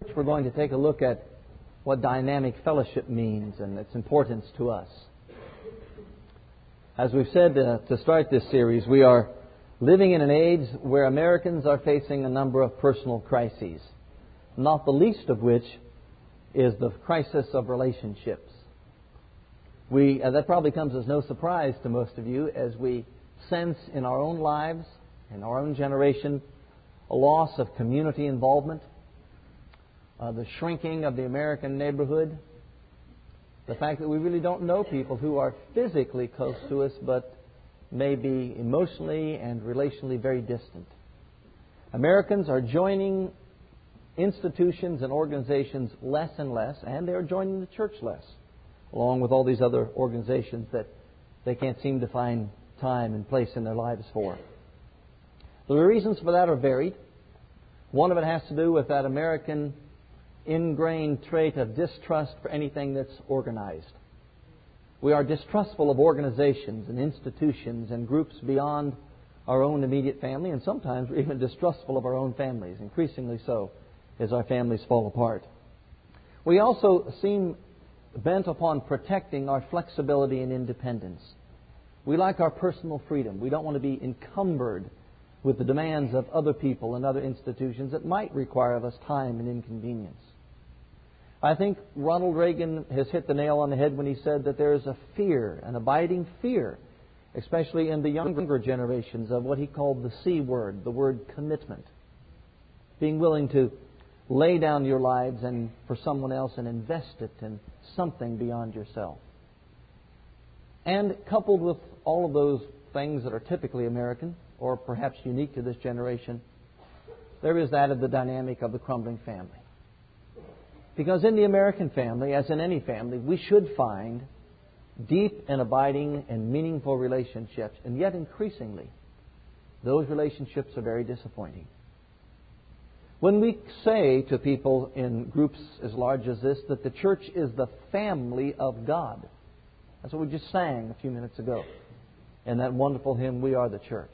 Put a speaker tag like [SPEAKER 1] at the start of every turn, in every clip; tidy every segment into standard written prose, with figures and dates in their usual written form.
[SPEAKER 1] We're going to take a look at what dynamic fellowship means and its importance to us. As we've said to start this series, we are living in an age where Americans are facing a number of personal crises, not the least of which is the crisis of relationships. That probably comes as no surprise to most of you as we sense in our own lives, in our own generation, a loss of community involvement, the shrinking of the American neighborhood, the fact that we really don't know people who are physically close to us but may be emotionally and relationally very distant. Americans are joining institutions and organizations less and less, and they're joining the church less, along with all these other organizations that they can't seem to find time and place in their lives for. The reasons for that are varied. One of it has to do with that American ingrained trait of distrust for anything that's organized. We are distrustful of organizations and institutions and groups beyond our own immediate family, and sometimes we're even distrustful of our own families, increasingly so as our families fall apart. We also seem bent upon protecting our flexibility and independence. We like our personal freedom. We don't want to be encumbered with the demands of other people and other institutions that might require of us time and inconvenience. I think Ronald Reagan has hit the nail on the head when he said that there is a fear, an abiding fear, especially in the younger generations, of what he called the C word, the word commitment. Being willing to lay down your lives and for someone else and invest it in something beyond yourself. And coupled with all of those things that are typically American, or perhaps unique to this generation, there is that of the dynamic of the crumbling family. Because in the American family, as in any family, we should find deep and abiding and meaningful relationships. And yet increasingly, those relationships are very disappointing. When we say to people in groups as large as this that the church is the family of God, that's what we just sang a few minutes ago in that wonderful hymn, We Are the Church.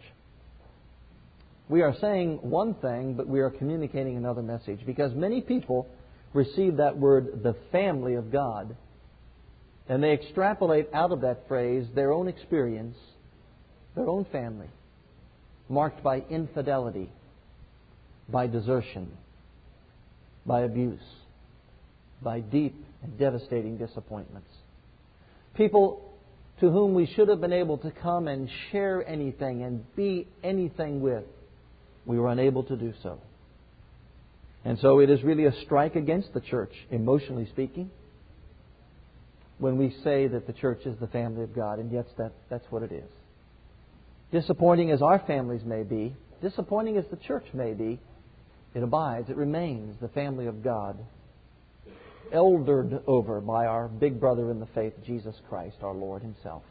[SPEAKER 1] We are saying one thing, but we are communicating another message, because many people receive that word, the family of God, and they extrapolate out of that phrase their own experience, their own family, marked by infidelity, by desertion, by abuse, by deep and devastating disappointments. People to whom we should have been able to come and share anything and be anything with, we were unable to do so. And so it is really a strike against the church, emotionally speaking, when we say that the church is the family of God, and yet that's what it is. Disappointing as our families may be, disappointing as the church may be, it abides, it remains the family of God, eldered over by our big brother in the faith, Jesus Christ, our Lord Himself.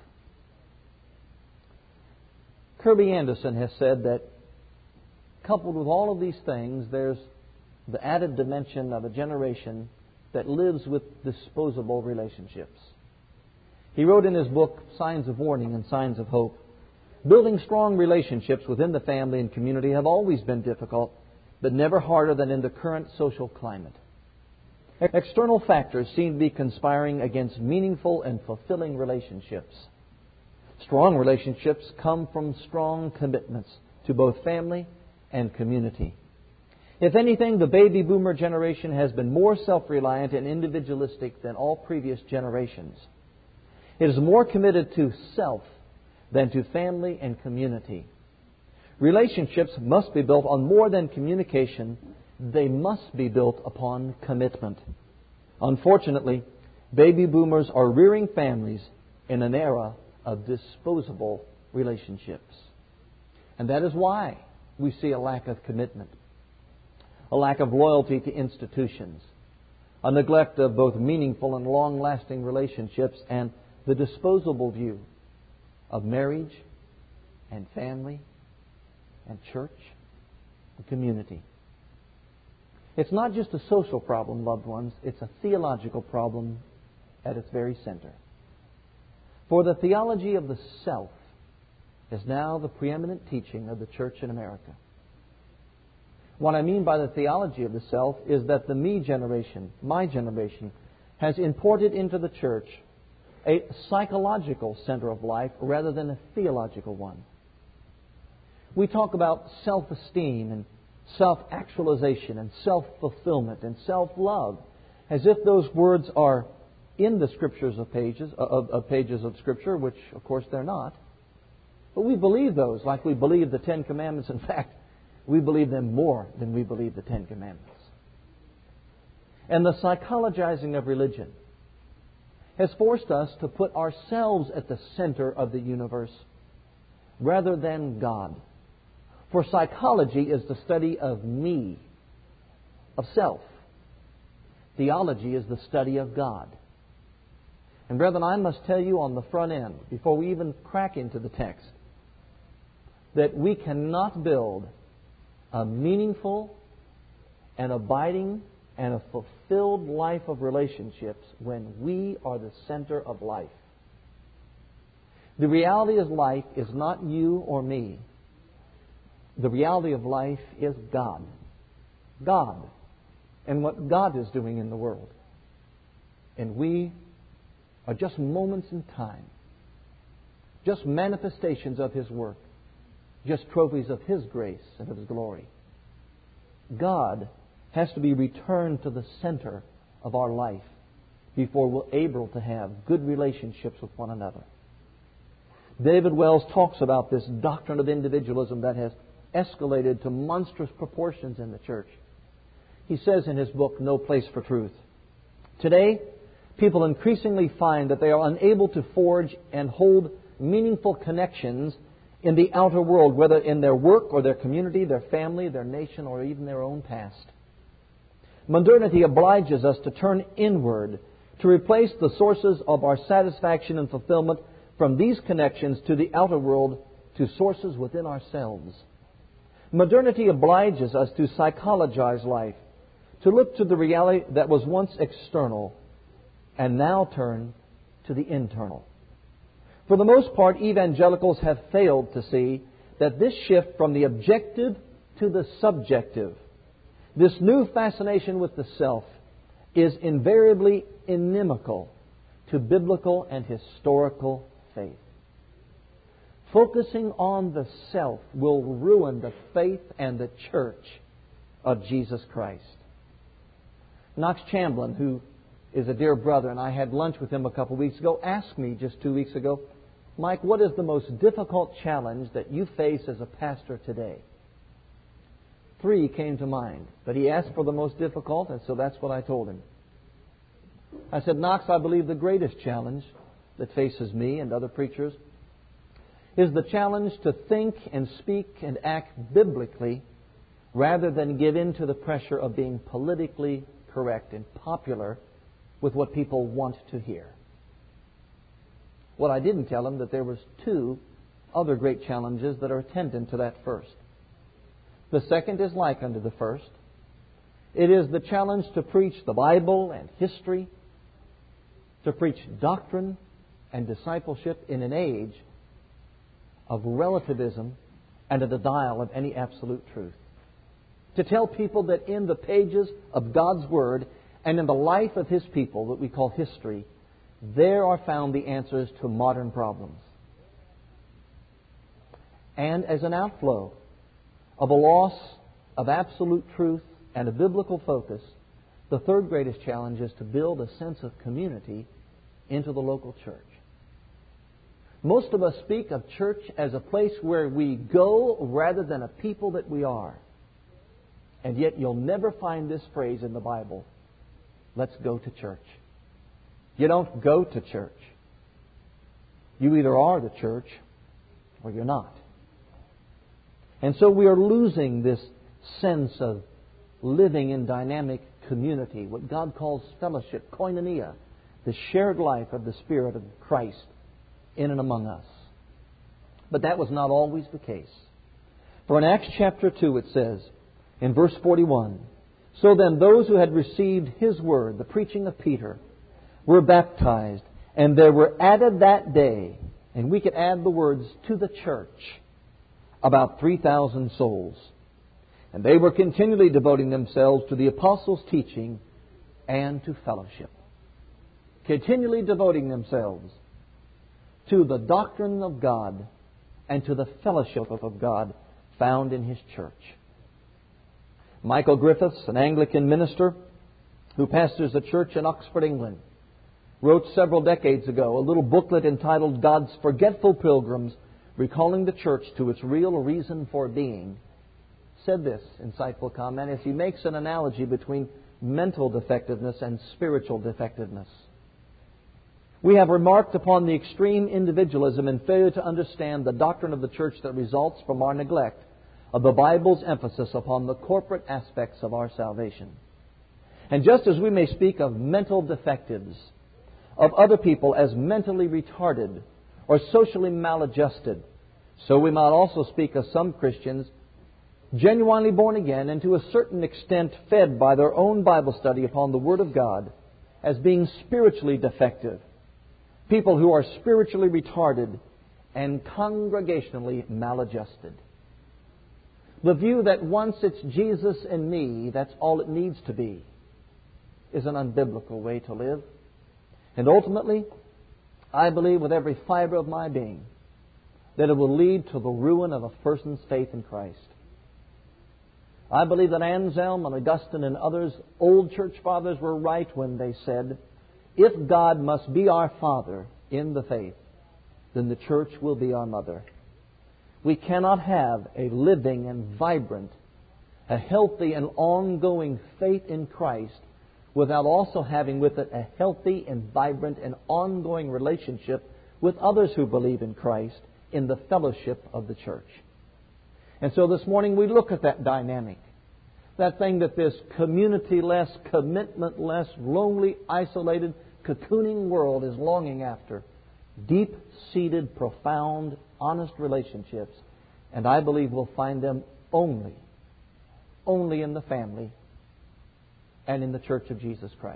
[SPEAKER 1] Kirby Anderson has said that coupled with all of these things, there's the added dimension of a generation that lives with disposable relationships. He wrote in his book, Signs of Warning and Signs of Hope, building strong relationships within the family and community have always been difficult, but never harder than in the current social climate. External factors seem to be conspiring against meaningful and fulfilling relationships. Strong relationships come from strong commitments to both family and community. If anything, the baby boomer generation has been more self-reliant and individualistic than all previous generations. It is more committed to self than to family and community. Relationships must be built on more than communication. They must be built upon commitment. Unfortunately, baby boomers are rearing families in an era of disposable relationships. And that is why we see a lack of commitment, a lack of loyalty to institutions, a neglect of both meaningful and long-lasting relationships, and the disposable view of marriage and family and church and community. It's not just a social problem, loved ones. It's a theological problem at its very center. For the theology of the self is now the preeminent teaching of the church in America. What I mean by the theology of the self is that the me generation, my generation, has imported into the church a psychological center of life rather than a theological one. We talk about self-esteem and self-actualization and self-fulfillment and self-love as if those words are in the scriptures of pages of Scripture, which of course they're not. But we believe those like we believe the Ten Commandments. In fact, we believe them more than we believe the Ten Commandments. And the psychologizing of religion has forced us to put ourselves at the center of the universe rather than God. For psychology is the study of me, of self. Theology is the study of God. And brethren, I must tell you on the front end, before we even crack into the text, that we cannot build a meaningful and abiding and a fulfilled life of relationships when we are the center of life. The reality of life is not you or me. The reality of life is God. God. And what God is doing in the world. And we are just moments in time. Just manifestations of His work. Just trophies of His grace and of His glory. God has to be returned to the center of our life before we're able to have good relationships with one another. David Wells talks about this doctrine of individualism that has escalated to monstrous proportions in the church. He says in his book, No Place for Truth, today, people increasingly find that they are unable to forge and hold meaningful connections in the outer world, whether in their work or their community, their family, their nation, or even their own past. Modernity obliges us to turn inward to replace the sources of our satisfaction and fulfillment from these connections to the outer world to sources within ourselves. Modernity obliges us to psychologize life, to look to the reality that was once external and now turn to the internal. For the most part, evangelicals have failed to see that this shift from the objective to the subjective, this new fascination with the self, is invariably inimical to biblical and historical faith. Focusing on the self will ruin the faith and the church of Jesus Christ. Knox Chamberlain, who is a dear brother, and I had lunch with him a couple of weeks ago, asked me just 2 weeks ago, Mike, what is the most difficult challenge that you face as a pastor today? 3 came to mind, but he asked for the most difficult, and so that's what I told him. I said, Knox, I believe the greatest challenge that faces me and other preachers is the challenge to think and speak and act biblically rather than give in to the pressure of being politically correct and popular with what people want to hear. What I didn't tell him that there was 2 other great challenges that are attendant to that first. The second is like unto the first. It is the challenge to preach the Bible and history, to preach doctrine and discipleship in an age of relativism and a denial of any absolute truth. To tell people that in the pages of God's Word and in the life of His people that we call history, there are found the answers to modern problems. And as an outflow of a loss of absolute truth and a biblical focus, the third greatest challenge is to build a sense of community into the local church. Most of us speak of church as a place where we go rather than a people that we are. And yet you'll never find this phrase in the Bible, let's go to church. You don't go to church. You either are the church or you're not. And so we are losing this sense of living in dynamic community, what God calls fellowship, koinonia, the shared life of the Spirit of Christ in and among us. But that was not always the case. For in Acts chapter 2 it says, in verse 41, so then those who had received His word, the preaching of Peter, were baptized, and there were added that day, and we could add the words to the church, about 3,000 souls. And they were continually devoting themselves to the apostles' teaching and to fellowship. Continually devoting themselves to the doctrine of God and to the fellowship of God found in His church. Michael Griffiths, an Anglican minister who pastors a church in Oxford, England, wrote several decades ago a little booklet entitled God's Forgetful Pilgrims, recalling the church to its real reason for being. Said this insightful comment as he makes an analogy between mental defectiveness and spiritual defectiveness. We have remarked upon the extreme individualism and failure to understand the doctrine of the church that results from our neglect of the Bible's emphasis upon the corporate aspects of our salvation. And just as we may speak of mental defectives, of other people as mentally retarded or socially maladjusted, so we might also speak of some Christians genuinely born again and to a certain extent fed by their own Bible study upon the Word of God as being spiritually defective. People who are spiritually retarded and congregationally maladjusted. The view that once it's Jesus and me, that's all it needs to be, is an unbiblical way to live. And ultimately, I believe with every fiber of my being that it will lead to the ruin of a person's faith in Christ. I believe that Anselm and Augustine and others, old church fathers, were right when they said, if God must be our Father in the faith, then the church will be our mother. We cannot have a living and vibrant, a healthy and ongoing faith in Christ without also having with it a healthy and vibrant and ongoing relationship with others who believe in Christ in the fellowship of the church. And so this morning we look at that dynamic, that thing that this community-less, commitment-less, lonely, isolated, cocooning world is longing after. Deep-seated, profound, honest relationships. And I believe we'll find them only in the family and in the church of Jesus Christ.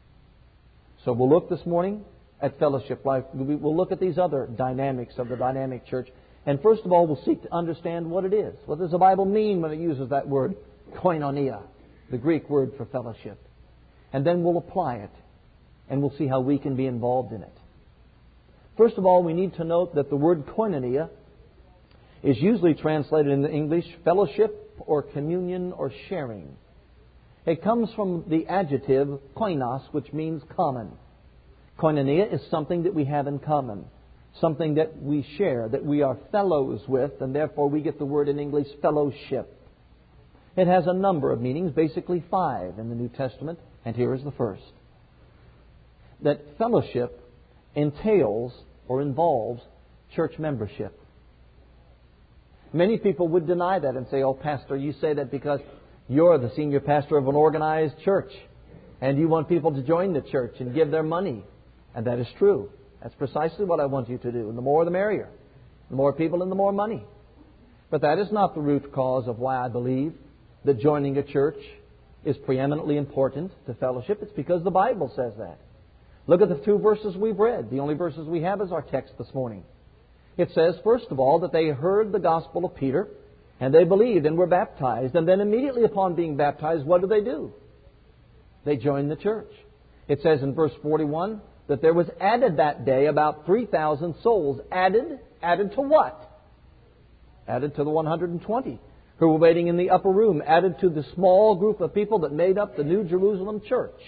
[SPEAKER 1] So we'll look this morning at fellowship life. We'll look at these other dynamics of the dynamic church. And first of all, we'll seek to understand what it is. What does the Bible mean when it uses that word, koinonia, the Greek word for fellowship? And then we'll apply it, and we'll see how we can be involved in it. First of all, we need to note that the word koinonia is usually translated in the English fellowship or communion or sharing. It comes from the adjective koinos, which means common. Koinonia is something that we have in common, something that we share, that we are fellows with, and therefore we get the word in English fellowship. It has a number of meanings, basically 5 in the New Testament, and here is the first. That fellowship entails or involves church membership. Many people would deny that and say, oh, Pastor, you say that because you're the senior pastor of an organized church and you want people to join the church and give their money. And that is true. That's precisely what I want you to do. And the more the merrier. The more people and the more money. But that is not the root cause of why I believe that joining a church is preeminently important to fellowship. It's because the Bible says that. Look at the 2 verses we've read. The only verses we have is our text this morning. It says, first of all, that they heard the gospel of Peter, and they believed and were baptized. And then immediately upon being baptized, what do? They joined the church. It says in verse 41 that there was added that day about 3,000 souls. Added to what? Added to the 120 who were waiting in the upper room. Added to the small group of people that made up the New Jerusalem church.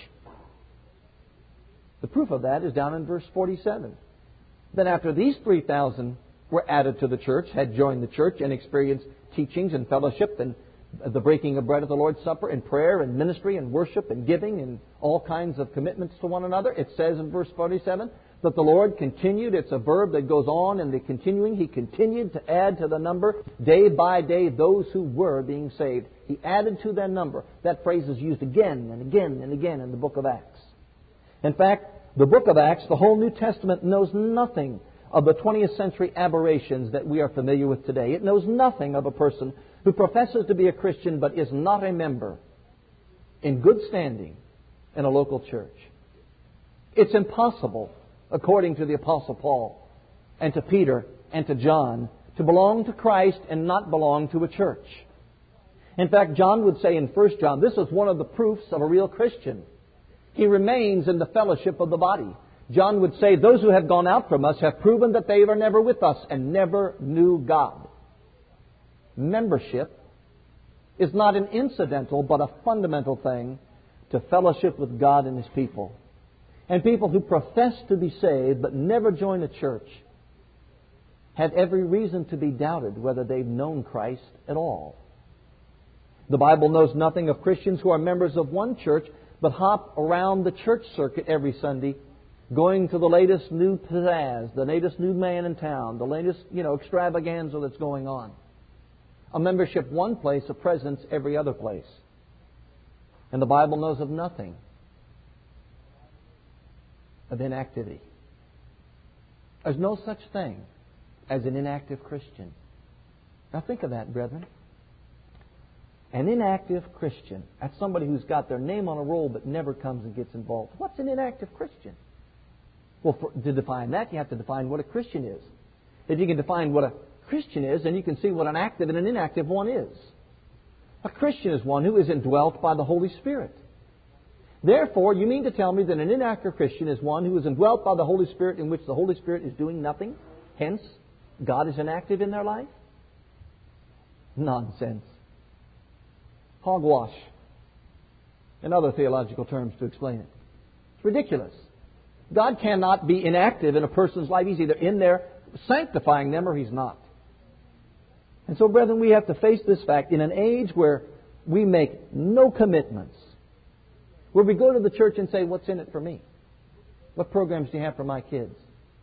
[SPEAKER 1] The proof of that is down in verse 47. Then after these 3,000 were added to the church, had joined the church and experienced teachings and fellowship and the breaking of bread at the Lord's Supper and prayer and ministry and worship and giving and all kinds of commitments to one another, it says in verse 47 that the Lord continued. It's a verb that goes on in the continuing. He continued to add to the number day by day those who were being saved. He added to their number. That phrase is used again and again and again in the book of Acts. In fact, the book of Acts, the whole New Testament, knows nothing of the 20th century aberrations that we are familiar with today. It knows nothing of a person who professes to be a Christian but is not a member in good standing in a local church. It's impossible, according to the Apostle Paul and to Peter and to John, to belong to Christ and not belong to a church. In fact, John would say in 1 John, this is one of the proofs of a real Christian. He remains in the fellowship of the body. John would say, those who have gone out from us have proven that they were never with us and never knew God. Membership is not an incidental but a fundamental thing to fellowship with God and His people. And people who profess to be saved but never join a church have every reason to be doubted whether they've known Christ at all. The Bible knows nothing of Christians who are members of one church but hop around the church circuit every Sunday, going to the latest new pizzazz, the latest new man in town, the latest, extravaganza that's going on. A membership one place, a presence every other place. And the Bible knows of nothing of inactivity. There's no such thing as an inactive Christian. Now think of that, brethren. An inactive Christian. That's somebody who's got their name on a roll but never comes and gets involved. What's an inactive Christian? Well, to define that, you have to define what a Christian is. If you can define what a Christian is, then you can see what an active and an inactive one is. A Christian is one who is indwelt by the Holy Spirit. Therefore, you mean to tell me that an inactive Christian is one who is indwelt by the Holy Spirit in which the Holy Spirit is doing nothing? Hence, God is inactive in their life? Nonsense. Hogwash. And other theological terms to explain it. It's ridiculous. God cannot be inactive in a person's life. He's either in there sanctifying them or He's not. And so, brethren, we have to face this fact in an age where we make no commitments. Where we go to the church and say, what's in it for me? What programs do you have for my kids?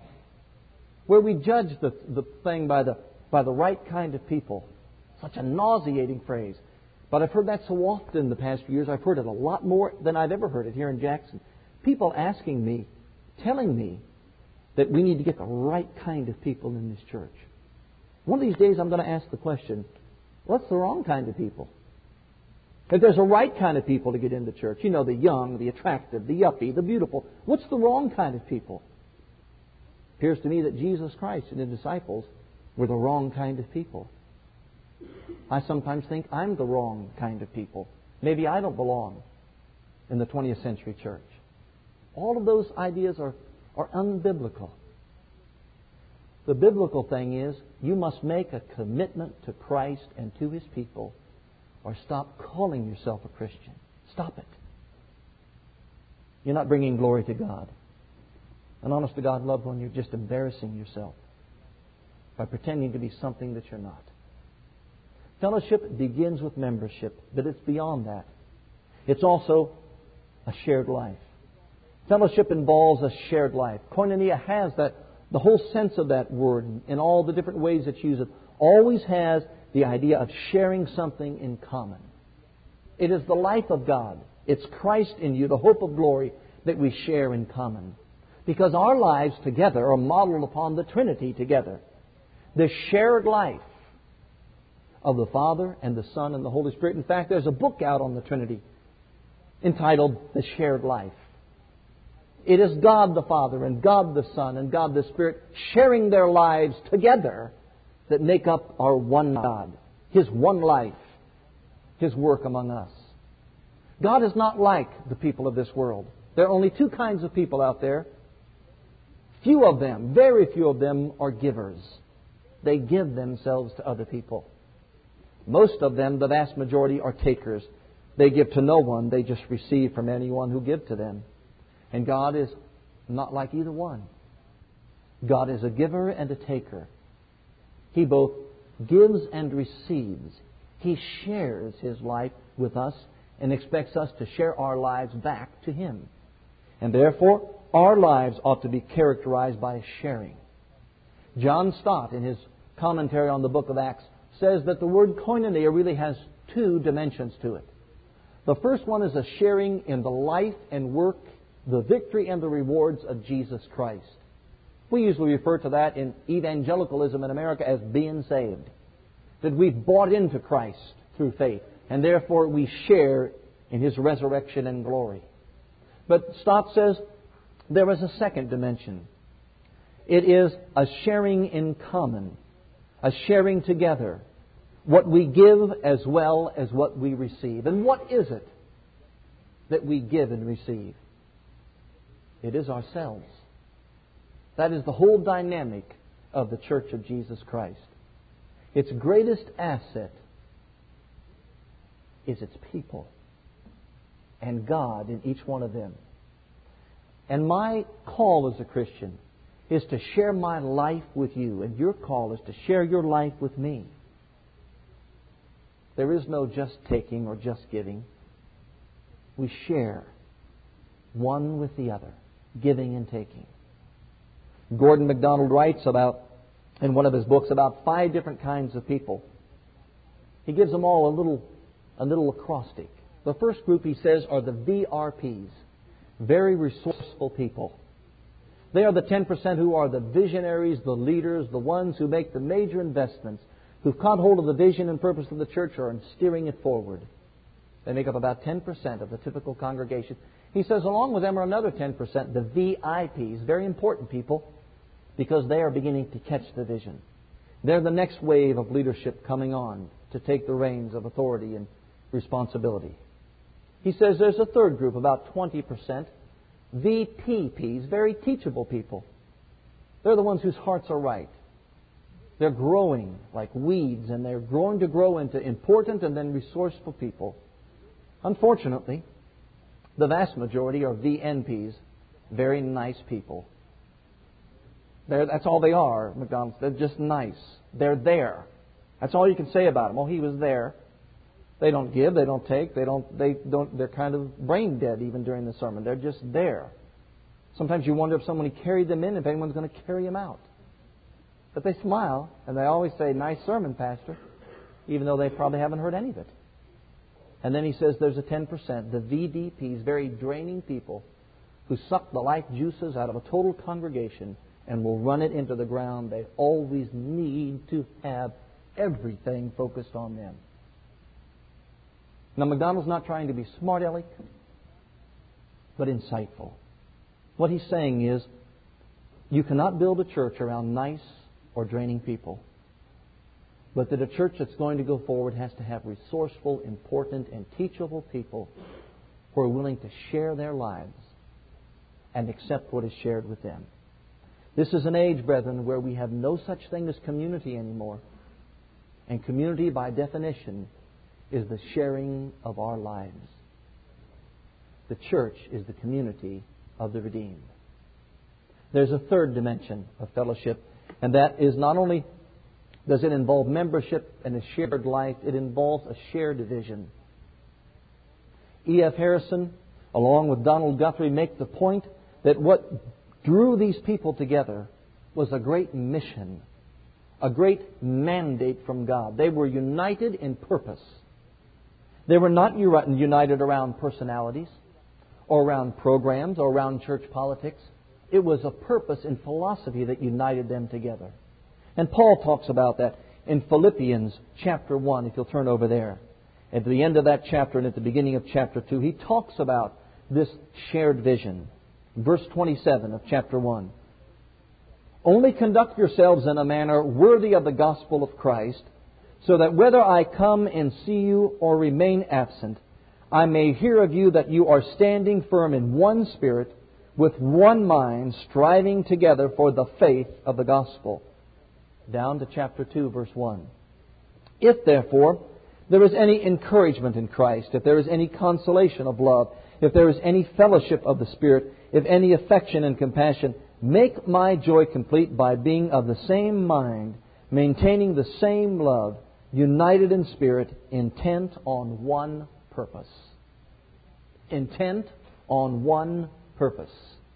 [SPEAKER 1] Where we judge the thing by the right kind of people. Such a nauseating phrase. But I've heard that so often in the past few years. I've heard it a lot more than I've ever heard it here in Jackson. People asking me, telling me that we need to get the right kind of people in this church. One of these days I'm going to ask the question, what's the wrong kind of people? If there's a right kind of people to get into church, the young, the attractive, the yuppie, the beautiful, what's the wrong kind of people? It appears to me that Jesus Christ and His disciples were the wrong kind of people. I sometimes think I'm the wrong kind of people. Maybe I don't belong in the 20th century church. All of those ideas are unbiblical. The biblical thing is, you must make a commitment to Christ and to His people, or stop calling yourself a Christian. Stop it. You're not bringing glory to God. And honest to God, loved one, you're just embarrassing yourself by pretending to be something that you're not. Fellowship begins with membership, but it's beyond that. It's also a shared life. Fellowship involves a shared life. Koinonia has that, the whole sense of that word in all the different ways it's used. It always has the idea of sharing something in common. It is the life of God. It's Christ in you, the hope of glory, that we share in common. Because our lives together are modeled upon the Trinity together. The shared life of the Father and the Son and the Holy Spirit. In fact, there's a book out on the Trinity entitled The Shared Life. It is God the Father and God the Son and God the Spirit sharing their lives together that make up our one God, His one life, His work among us. God is not like the people of this world. There are only two kinds of people out there. Few of them, very few of them, are givers. They give themselves to other people. Most of them, the vast majority, are takers. They give to no one. They just receive from anyone who gives to them. And God is not like either one. God is a giver and a taker. He both gives and receives. He shares His life with us and expects us to share our lives back to Him. And therefore, our lives ought to be characterized by sharing. John Stott, in his commentary on the book of Acts, says that the word koinonia really has two dimensions to it. The first one is a sharing in the life and work, the victory and the rewards of Jesus Christ. We usually refer to that in evangelicalism in America as being saved. That we've bought into Christ through faith, and therefore we share in His resurrection and glory. But Stott says there is a second dimension. It is a sharing in common, a sharing together, what we give as well as what we receive. And what is it that we give and receive? It is ourselves. That is the whole dynamic of the Church of Jesus Christ. Its greatest asset is its people and God in each one of them. And my call as a Christian is to share my life with you, and your call is to share your life with me. There is no just taking or just giving. We share one with the other, giving and taking. Gordon MacDonald writes about, in one of his books, about 5 different kinds of people. He gives them all a little acrostic. The first group, he says, are the VRPs, very resourceful people. They are the 10% who are the visionaries, the leaders, the ones who make the major investments, who've caught hold of the vision and purpose of the church or are steering it forward. They make up about 10% of the typical congregation. He says along with them are another 10%, the VIPs, very important people, because they are beginning to catch the vision. They're the next wave of leadership coming on to take the reins of authority and responsibility. He says there's a third group, about 20%, VPPs, very teachable people. They're the ones whose hearts are right. They're growing like weeds, and they're growing to grow into important and then resourceful people. Unfortunately, the vast majority are VNPs, very nice people. That's all they are, McDonald's. They're just nice. They're there. That's all you can say about them. Oh, he was there. They don't give, they don't take, they're kind of brain dead even during the sermon. They're just there. Sometimes you wonder if someone carried them in, if anyone's going to carry them out. But they smile, and they always say, "Nice sermon, Pastor," even though they probably haven't heard any of it. And then he says there's a 10%, the VDPs, very draining people who suck the life juices out of a total congregation and will run it into the ground. They always need to have everything focused on them. Now, MacDonald's not trying to be smart aleck, but insightful. What he's saying is, you cannot build a church around nice or draining people, but that a church that's going to go forward has to have resourceful, important, and teachable people who are willing to share their lives and accept what is shared with them. This is an age, brethren, where we have no such thing as community anymore. And community, by definition, is the sharing of our lives. The church is the community of the redeemed. There's a third dimension of fellowship, and that is not only does it involve membership and a shared life, it involves a shared vision. E.F. Harrison, along with Donald Guthrie, make the point that what drew these people together was a great mission, a great mandate from God. They were united in purpose. They were not united around personalities or around programs or around church politics. It was a purpose and philosophy that united them together. And Paul talks about that in Philippians chapter 1, if you'll turn over there. At the end of that chapter and at the beginning of chapter 2, he talks about this shared vision. Verse 27 of chapter 1. Only conduct yourselves in a manner worthy of the gospel of Christ, so that whether I come and see you or remain absent, I may hear of you that you are standing firm in one spirit, with one mind, striving together for the faith of the gospel. Down to chapter 2, verse 1. If, therefore, there is any encouragement in Christ, if there is any consolation of love, if there is any fellowship of the Spirit, if any affection and compassion, make my joy complete by being of the same mind, maintaining the same love, united in spirit, intent on one purpose. Intent on one purpose.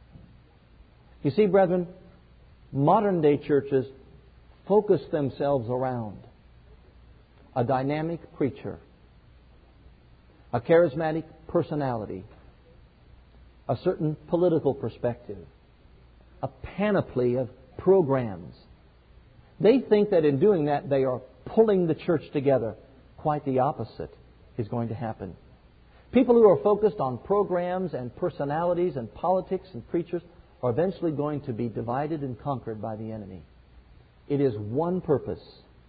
[SPEAKER 1] You see, brethren, modern day churches focus themselves around a dynamic preacher, a charismatic personality, a certain political perspective, a panoply of programs. They think that in doing that they are pulling the church together. Quite the opposite is going to happen. People who are focused on programs and personalities and politics and preachers are eventually going to be divided and conquered by the enemy. It is one purpose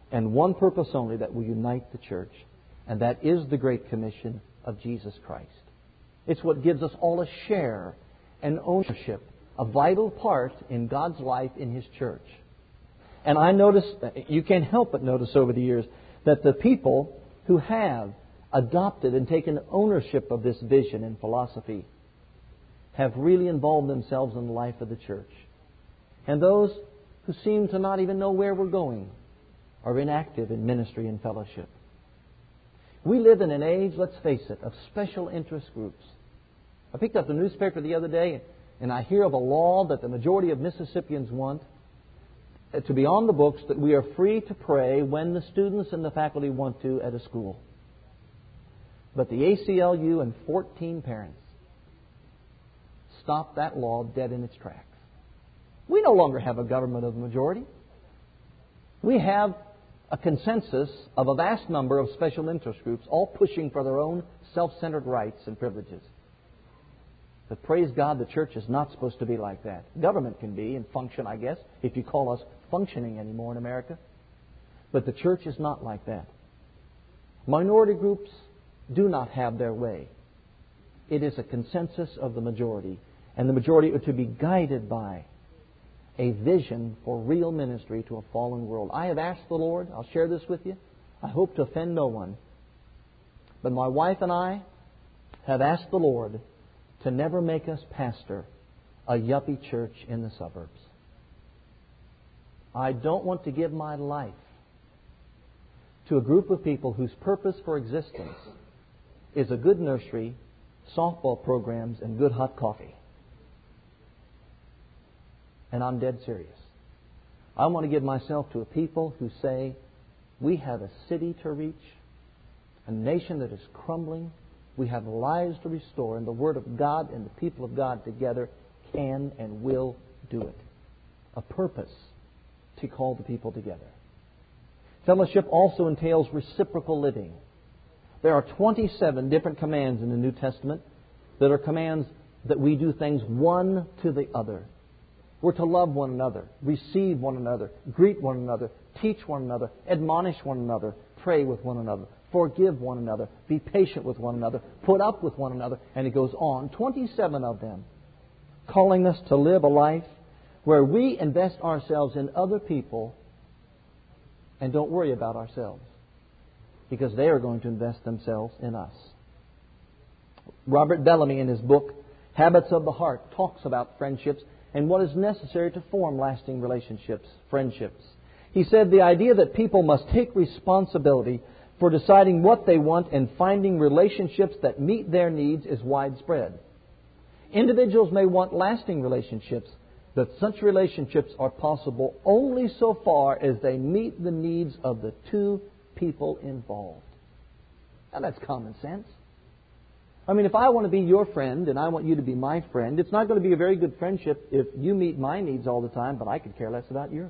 [SPEAKER 1] and one purpose only that will unite the church, and that is the Great Commission of Jesus Christ. It's what gives us all a share and ownership, a vital part in God's life in His church. And I notice, you can't help but notice over the years, that the people who have adopted and taken ownership of this vision and philosophy have really involved themselves in the life of the church. And those who seem to not even know where we're going are inactive in ministry and fellowship. We live in an age, let's face it, of special interest groups. I picked up the newspaper the other day, and I hear of a law that the majority of Mississippians want to be on the books, that we are free to pray when the students and the faculty want to at a school. But the ACLU and 14 parents stopped that law dead in its tracks. We no longer have a government of the majority. We have a consensus of a vast number of special interest groups, all pushing for their own self-centered rights and privileges. But praise God, the church is not supposed to be like that. Government can be and function, I guess, if you call us functioning anymore in America. But the church is not like that. Minority groups do not have their way. It is a consensus of the majority. And the majority are to be guided by a vision for real ministry to a fallen world. I have asked the Lord, I'll share this with you. I hope to offend no one. But my wife and I have asked the Lord to never make us pastor a yuppie church in the suburbs. I don't want to give my life to a group of people whose purpose for existence is a good nursery, softball programs, and good hot coffee. And I'm dead serious. I want to give myself to a people who say, we have a city to reach, a nation that is crumbling, we have lives to restore, and the Word of God and the people of God together can and will do it. A purpose to call the people together. Fellowship also entails reciprocal living. There are 27 different commands in the New Testament that are commands that we do things one to the other. We're to love one another, receive one another, greet one another, teach one another, admonish one another, pray with one another, forgive one another, be patient with one another, put up with one another, and it goes on. 27 of them, calling us to live a life where we invest ourselves in other people and don't worry about ourselves, because they are going to invest themselves in us. Robert Bellamy, in his book, Habits of the Heart, talks about friendships and what is necessary to form lasting relationships, friendships. He said the idea that people must take responsibility for deciding what they want and finding relationships that meet their needs is widespread. Individuals may want lasting relationships, but such relationships are possible only so far as they meet the needs of the two people involved. Now that's common sense. I mean, if I want to be your friend and I want you to be my friend, it's not going to be a very good friendship if you meet my needs all the time, but I could care less about yours.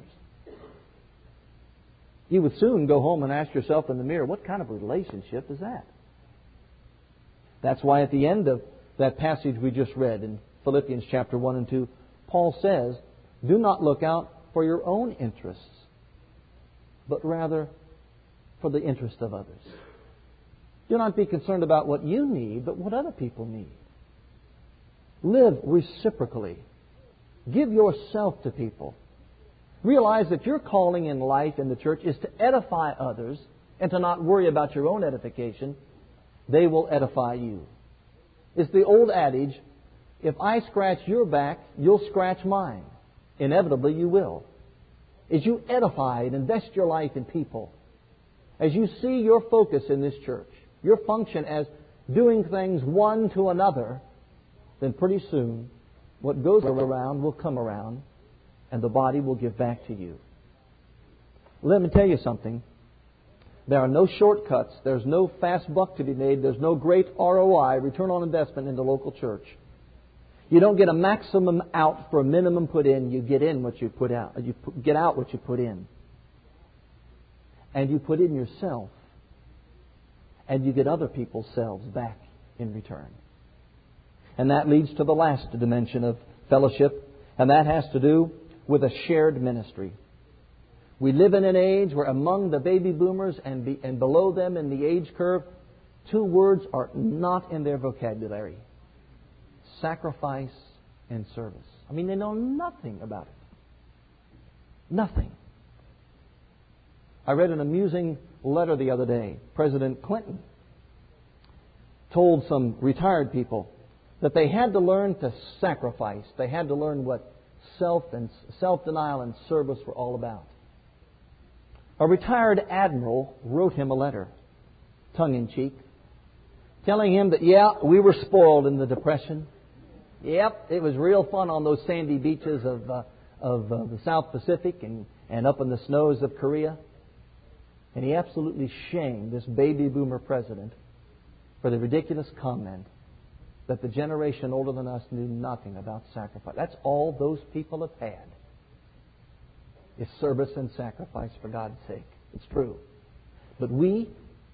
[SPEAKER 1] You would soon go home and ask yourself in the mirror, what kind of relationship is that? That's why at the end of that passage we just read in Philippians chapter 1 and 2, Paul says, do not look out for your own interests, but rather for the interest of others. Do not be concerned about what you need, but what other people need. Live reciprocally. Give yourself to people. Realize that your calling in life in the church is to edify others and to not worry about your own edification. They will edify you. It's the old adage, if I scratch your back, you'll scratch mine. Inevitably you will. As you edify and invest your life in people, as you see your focus in this church, your function as doing things one to another, then pretty soon what goes around will come around and the body will give back to you. Let me tell you something. There are no shortcuts. There's no fast buck to be made. There's no great ROI, return on investment, in the local church. You don't get a maximum out for a minimum put in. You get in what you put out. You get out what you put in. And you put in yourself. And you get other people's selves back in return. And that leads to the last dimension of fellowship, and that has to do with a shared ministry. We live in an age where among the baby boomers and below them in the age curve, two words are not in their vocabulary: sacrifice and service. I mean, they know nothing about it. Nothing. I read an amusing letter the other day. President Clinton told some retired people that they had to learn to sacrifice. They had to learn what self-denial and service were all about. A retired admiral wrote him a letter, tongue-in-cheek, telling him that, we were spoiled in the Depression. Yep, it was real fun on those sandy beaches of the South Pacific and up in the snows of Korea. And he absolutely shamed this baby boomer president for the ridiculous comment that the generation older than us knew nothing about sacrifice. That's all those people have had, is service and sacrifice for God's sake. It's true. But we,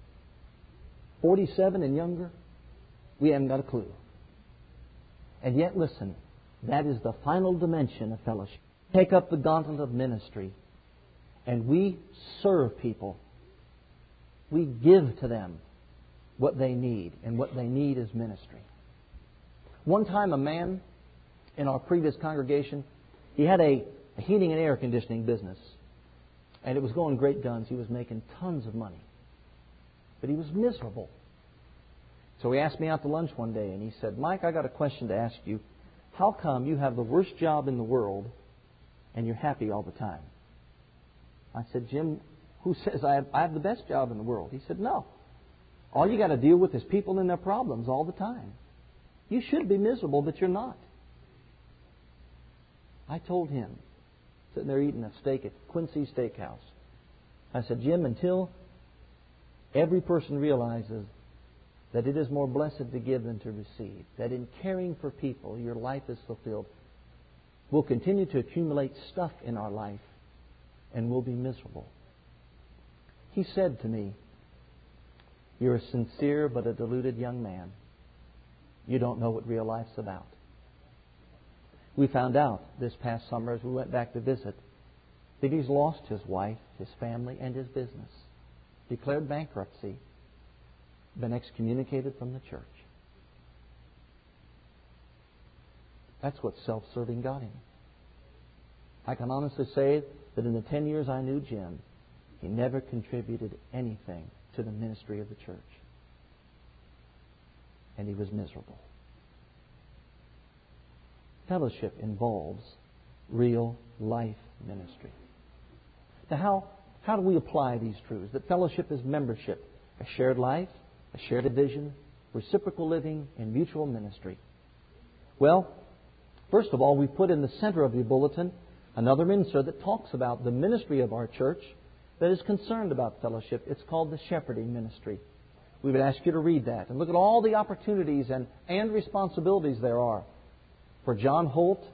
[SPEAKER 1] 47 and younger, we haven't got a clue. And yet, listen, that is the final dimension of fellowship. Take up the gauntlet of ministry, and we serve people. We give to them what they need, and what they need is ministry. One time, a man in our previous congregation, he had a heating and air conditioning business, and it was going great guns. He was making tons of money, but he was miserable. So he asked me out to lunch one day, and he said, "Mike, I got a question to ask you. How come you have the worst job in the world and you're happy all the time?" I said, "Jim, who says I have the best job in the world?" He said, "No. All you got to deal with is people and their problems all the time. You should be miserable, but you're not." I told him, sitting there eating a steak at Quincy Steakhouse, I said, "Jim, until every person realizes that it is more blessed to give than to receive, that in caring for people your life is fulfilled, we'll continue to accumulate stuff in our life and we'll be miserable." He said to me, "You're a sincere but a deluded young man. You don't know what real life's about." We found out this past summer as we went back to visit that he's lost his wife, his family, and his business. Declared bankruptcy. Been excommunicated from the church. That's what self-serving got him. I can honestly say that in the 10 years I knew Jim, he never contributed anything to the ministry of the church. And he was miserable. Fellowship involves real life ministry. Now, how do we apply these truths? That fellowship is membership, a shared life, a shared vision, reciprocal living, and mutual ministry. Well, first of all, we put in the center of the bulletin another insert that talks about the ministry of our church that is concerned about fellowship. It's called the shepherding ministry. We would ask you to read that and look at all the opportunities and responsibilities there are for John Holt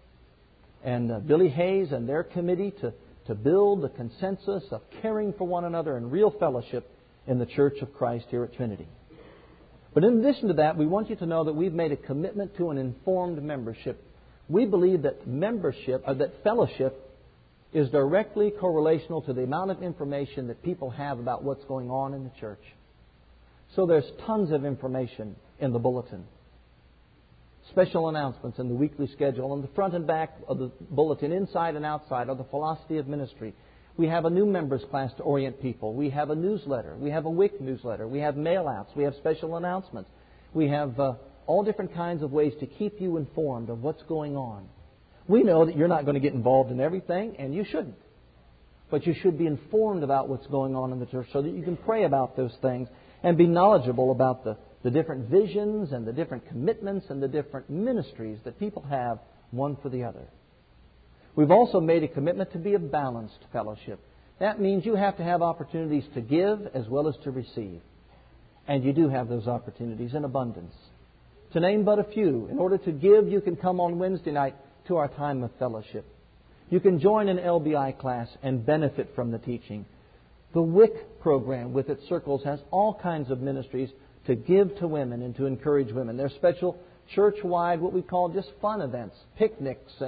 [SPEAKER 1] and Billy Hayes and their committee to build the consensus of caring for one another and real fellowship in the Church of Christ here at Trinity. But in addition to that, we want you to know that we've made a commitment to an informed membership. We believe that that fellowship is directly correlational to the amount of information that people have about what's going on in the church. So there's tons of information in the bulletin. Special announcements in the weekly schedule. On the front and back of the bulletin, inside and outside, are the philosophy of ministry. We have a new members class to orient people. We have a newsletter. We have a WIC newsletter. We have mail-outs. We have special announcements. We have all different kinds of ways to keep you informed of what's going on. We know that you're not going to get involved in everything, and you shouldn't. But you should be informed about what's going on in the church so that you can pray about those things and be knowledgeable about the different visions and the different commitments and the different ministries that people have one for the other. We've also made a commitment to be a balanced fellowship. That means you have to have opportunities to give as well as to receive. And you do have those opportunities in abundance. To name but a few, in order to give, you can come on Wednesday night to our time of fellowship. You can join an LBI class and benefit from the teaching. The WIC program with its circles has all kinds of ministries to give to women and to encourage women. There's special church-wide, what we call just fun events, picnics, and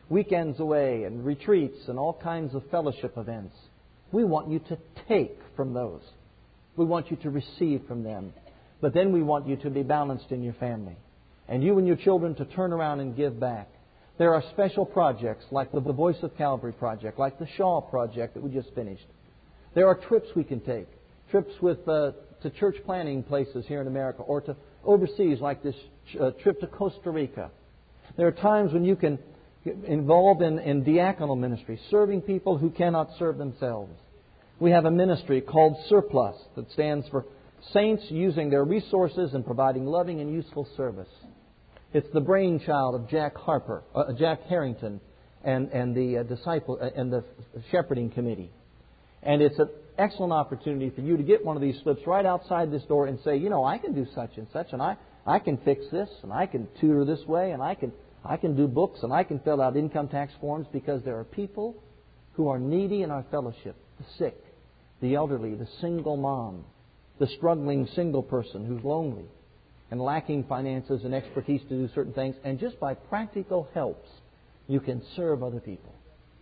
[SPEAKER 1] weekends away and retreats and all kinds of fellowship events. We want you to take from those. We want you to receive from them. But then we want you to be balanced in your family. And you and your children to turn around and give back. There are special projects like the Voice of Calvary project, like the Shaw project that we just finished. There are trips we can take. Trips to church planting places here in America or to overseas like this trip to Costa Rica. There are times when you can get involved in diaconal ministry, serving people who cannot serve themselves. We have a ministry called Surplus that stands for Saints Using Their Resources and Providing Loving and Useful Service. It's the brainchild of Jack Harrington and the Shepherding Committee. And it's an excellent opportunity for you to get one of these slips right outside this door and say, you know, I can do such and such, and I can fix this, and I can tutor this way, and I can do books, and I can fill out income tax forms, because there are people who are needy in our fellowship, the sick, the elderly, the single mom, the struggling single person who's lonely and lacking finances and expertise to do certain things. And just by practical helps, you can serve other people.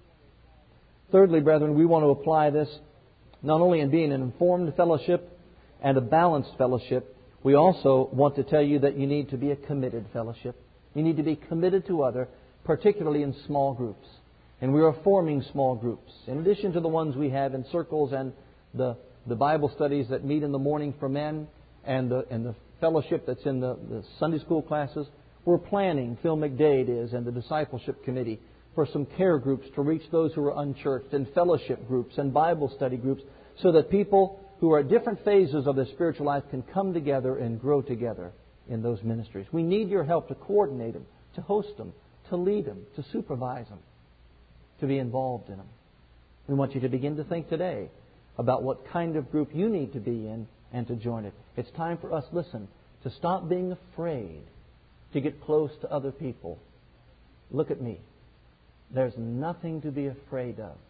[SPEAKER 1] Thirdly, brethren, we want to apply this not only in being an informed fellowship and a balanced fellowship, we also want to tell you that you need to be a committed fellowship. You need to be committed to other, particularly in small groups. And we are forming small groups. In addition to the ones we have in circles and the Bible studies that meet in the morning for men and the fellowship that's in the Sunday school classes, we're planning, Phil McDade is, and the discipleship committee, for some care groups to reach those who are unchurched, and fellowship groups and Bible study groups, so that people who are at different phases of their spiritual life can come together and grow together in those ministries. We need your help to coordinate them, to host them, to lead them, to supervise them, to be involved in them. We want you to begin to think today about what kind of group you need to be in and to join it. It's time for us, listen, to stop being afraid to get close to other people. Look at me. There's nothing to be afraid of.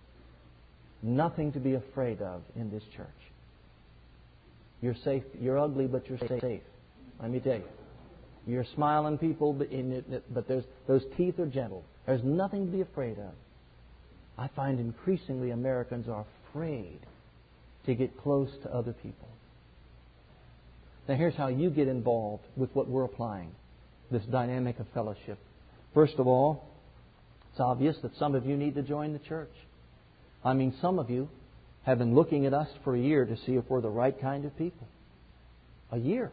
[SPEAKER 1] Nothing to be afraid of in this church. You're safe. You're ugly, but you're safe. Let me tell you. You're smiling people, but those teeth are gentle. There's nothing to be afraid of. I find increasingly Americans are afraid to get close to other people. Now here's how you get involved with what we're applying, this dynamic of fellowship. First of all, it's obvious that some of you need to join the church. I mean, some of you have been looking at us for a year to see if we're the right kind of people. A year.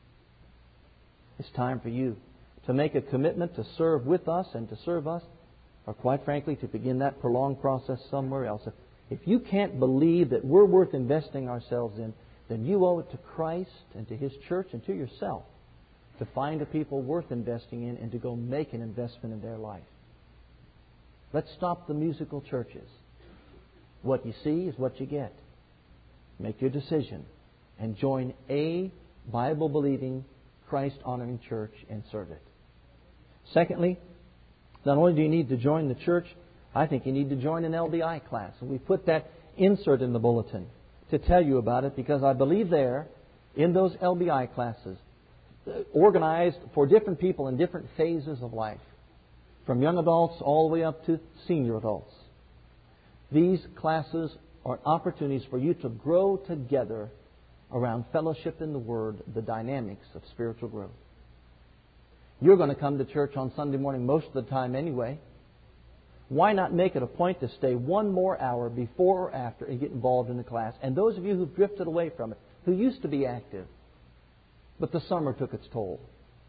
[SPEAKER 1] It's time for you to make a commitment to serve with us and to serve us, or quite frankly, to begin that prolonged process somewhere else. If you can't believe that we're worth investing ourselves in, then you owe it to Christ and to His church and to yourself to find a people worth investing in and to go make an investment in their life. Let's stop the musical churches. What you see is what you get. Make your decision and join a Bible-believing, Christ-honoring church and serve it. Secondly, not only do you need to join the church, I think you need to join an LDI class. And we put that insert in the bulletin to tell you about it, because I believe there, in those LDI classes, organized for different people in different phases of life, from young adults all the way up to senior adults. These classes are opportunities for you to grow together around fellowship in the Word, the dynamics of spiritual growth. You're going to come to church on Sunday morning most of the time anyway. Why not make it a point to stay one more hour before or after and get involved in the class? And those of you who've drifted away from it, who used to be active, but the summer took its toll,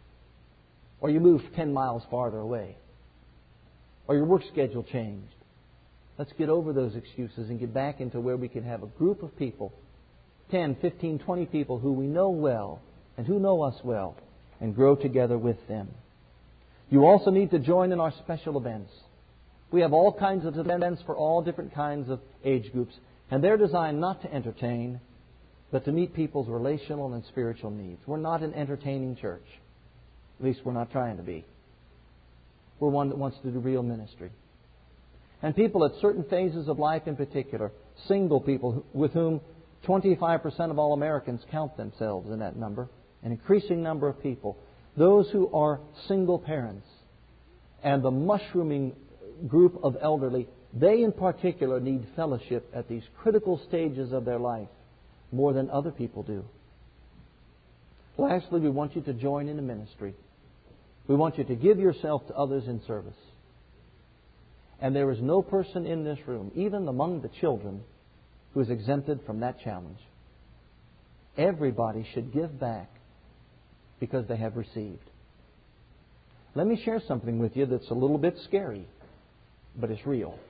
[SPEAKER 1] or you moved 10 miles farther away, or your work schedule changed, let's get over those excuses and get back into where we can have a group of people, 10, 15, 20 people who we know well and who know us well, and grow together with them. You also need to join in our special events. We have all kinds of events for all different kinds of age groups, and they're designed not to entertain, but to meet people's relational and spiritual needs. We're not an entertaining church. At least we're not trying to be. We're one that wants to do real ministry. And people at certain phases of life in particular, single people with whom 25% of all Americans count themselves in that number, an increasing number of people, those who are single parents, and the mushrooming group of elderly, they in particular need fellowship at these critical stages of their life more than other people do. Lastly, we want you to join in a ministry. We want you to give yourself to others in service. And there is no person in this room, even among the children, who is exempted from that challenge. Everybody should give back because they have received. Let me share something with you that's a little bit scary, but it's real.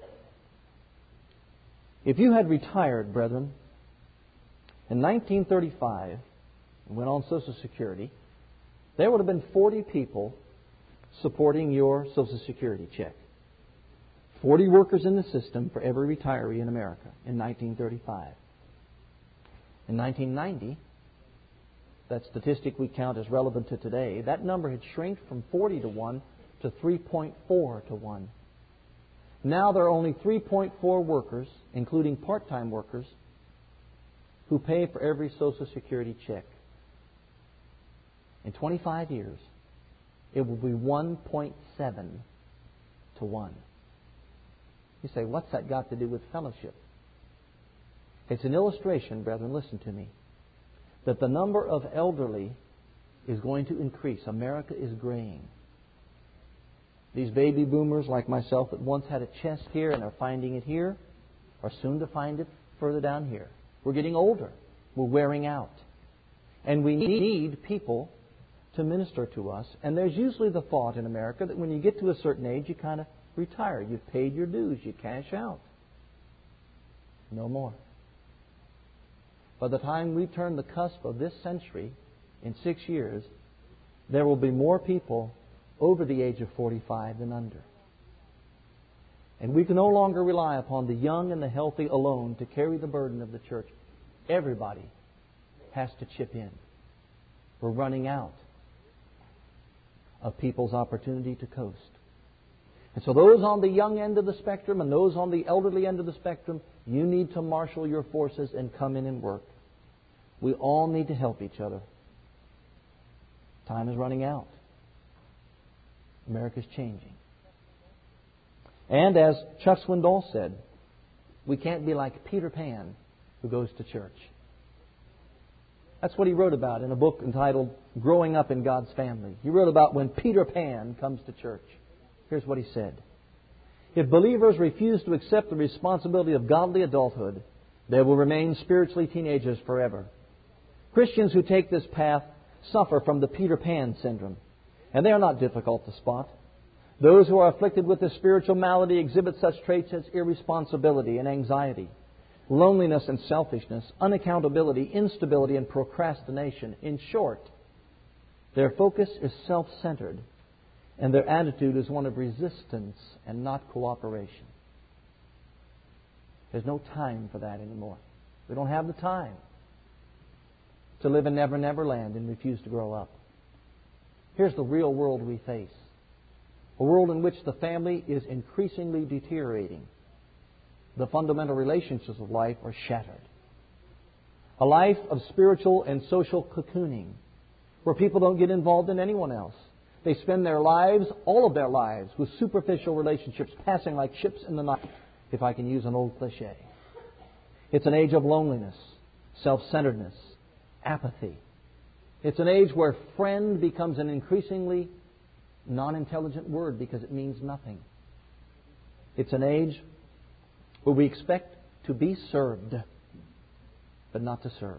[SPEAKER 1] If you had retired, brethren, in 1935 and went on Social Security, there would have been 40 people supporting your Social Security check. 40 workers in the system for every retiree in America in 1935. In 1990, that statistic we count as relevant to today, that number had shrinked from 40 to 1 to 3.4 to 1. Now there are only 3.4 workers, including part-time workers, who pay for every Social Security check. In 25 years, it will be 1.7 to 1. You say, what's that got to do with fellowship? It's an illustration, brethren, listen to me, that the number of elderly is going to increase. America is graying. These baby boomers like myself that once had a chest here and are finding it here are soon to find it further down here. We're getting older. We're wearing out. And we need people to minister to us. And there's usually the thought in America that when you get to a certain age, you kind of retire. You've paid your dues. You cash out. No more. By the time we turn the cusp of this century, in 6 years, there will be more people over the age of 45 than under. And we can no longer rely upon the young and the healthy alone to carry the burden of the church. Everybody has to chip in. We're running out of people's opportunity to coast. And so those on the young end of the spectrum and those on the elderly end of the spectrum, you need to marshal your forces and come in and work. We all need to help each other. Time is running out. America's changing. And as Chuck Swindoll said, we can't be like Peter Pan who goes to church. That's what he wrote about in a book entitled Growing Up in God's Family. He wrote about when Peter Pan comes to church. Here's what he said. If believers refuse to accept the responsibility of godly adulthood, they will remain spiritually teenagers forever. Christians who take this path suffer from the Peter Pan syndrome, and they are not difficult to spot. Those who are afflicted with this spiritual malady exhibit such traits as irresponsibility and anxiety, loneliness and selfishness, unaccountability, instability, and procrastination. In short, their focus is self-centered, and their attitude is one of resistance and not cooperation. There's no time for that anymore. We don't have the time to live in Never Never Land and refuse to grow up. Here's the real world we face. A world in which the family is increasingly deteriorating. The fundamental relationships of life are shattered. A life of spiritual and social cocooning, where people don't get involved in anyone else. They spend their lives, all of their lives, with superficial relationships passing like ships in the night, if I can use an old cliche. It's an age of loneliness, self-centeredness, apathy. It's an age where friend becomes an increasingly non-intelligent word because it means nothing. It's an age where we expect to be served, but not to serve.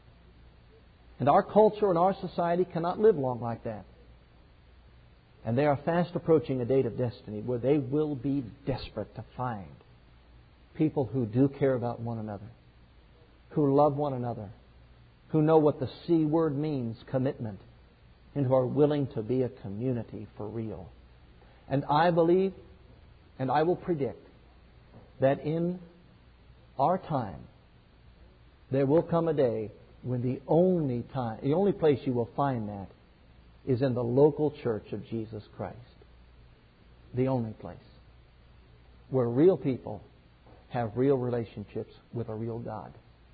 [SPEAKER 1] And our culture and our society cannot live long like that. And they are fast approaching a date of destiny where they will be desperate to find people who do care about one another, who love one another, who know what the C word means, commitment, and who are willing to be a community for real. And I believe, and I will predict, that in our time, there will come a day when the only place you will find that is in the local church of Jesus Christ. The only place where real people have real relationships with a real God.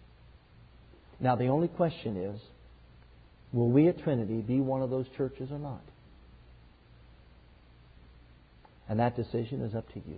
[SPEAKER 1] Now, the only question is, will we at Trinity be one of those churches or not? And that decision is up to you.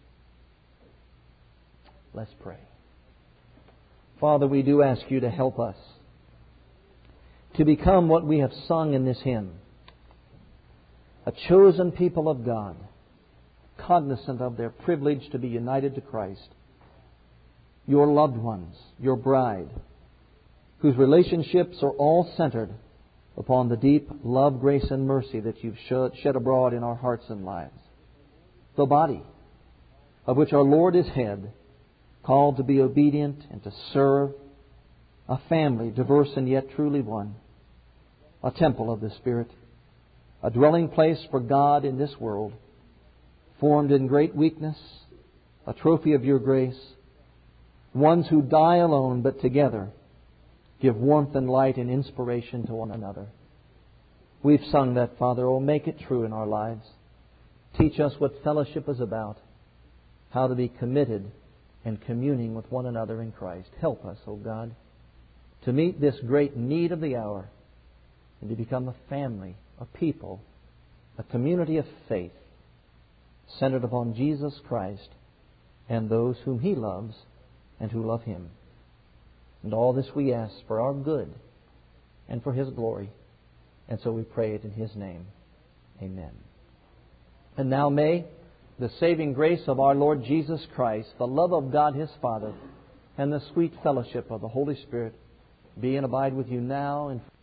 [SPEAKER 1] Let's pray. Father, we do ask you to help us to become what we have sung in this hymn, a chosen people of God, cognizant of their privilege to be united to Christ, your loved ones, your bride, whose relationships are all centered upon the deep love, grace, and mercy that you've shed abroad in our hearts and lives. The body, of which our Lord is head, called to be obedient and to serve, a family diverse and yet truly one, a temple of the Spirit, a dwelling place for God in this world, formed in great weakness, a trophy of your grace, ones who die alone but together give warmth and light and inspiration to one another. We've sung that, Father. Oh, make it true in our lives. Teach us what fellowship is about, how to be committed and communing with one another in Christ. Help us, O God, to meet this great need of the hour and to become a family, a people, a community of faith centered upon Jesus Christ and those whom He loves and who love Him. And all this we ask for our good and for His glory. And so we pray it in His name. Amen. And now may the saving grace of our Lord Jesus Christ, the love of God His Father, and the sweet fellowship of the Holy Spirit be and abide with you now and